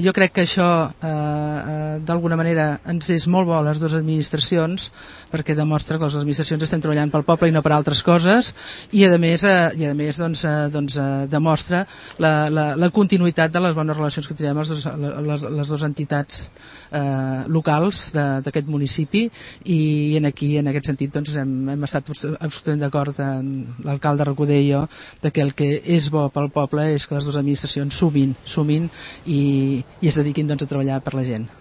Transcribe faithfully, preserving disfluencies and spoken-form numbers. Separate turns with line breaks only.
Jo crec que això eh, eh, d'alguna manera ens és molt bo a les dues administracions, perquè demostra que les administracions estem treballant pel poble i no per altres coses, i a més, eh, i a més doncs, eh, doncs, eh, demostra la, la, la continuïtat de les bones relacions que tenim les, dos, les, les dues entitats eh, locals d'aquest municipi, i en aquí en aquest sentit doncs, hem, hem estat absolutament d'acord l'alcalde Recoder i jo de que el que és bo pel poble és que les dues administracions sumin, sumin i, i es dediquin doncs, a treballar per la gent.